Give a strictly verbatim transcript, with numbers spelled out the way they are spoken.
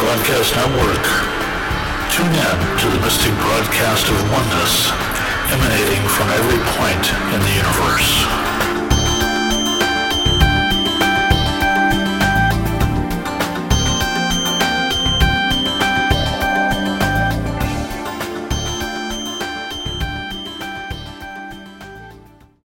Broadcast Network. Tune in to the mystic broadcast of oneness emanating from every point in the universe.